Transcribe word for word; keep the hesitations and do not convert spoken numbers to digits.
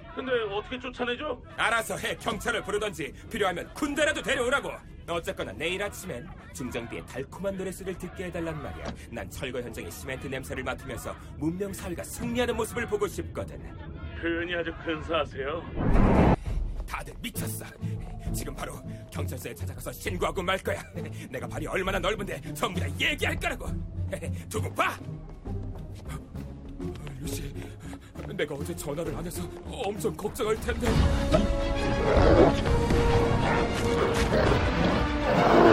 근데 어떻게 쫓아내죠? 알아서 해. 경찰을 부르던지 필요하면 군대라도 데려오라고. 어쨌거나 내일 아침엔 중장비의 달콤한 노랫소리를 듣게 해달란 말이야. 난 철거 현장의 시멘트 냄새를 맡으면서 문명 사회가 승리하는 모습을 보고 싶거든. 표현이 아주 근사하세요. 다들 미쳤어. 지금 바로 경찰서에 찾아가서 신고하고 말 거야. 내가 발이 얼마나 넓은데 전부 다 얘기할 거라고. 두고 봐. 루시, 내가 어제 전화를 안 해서 엄청 걱정할 텐데.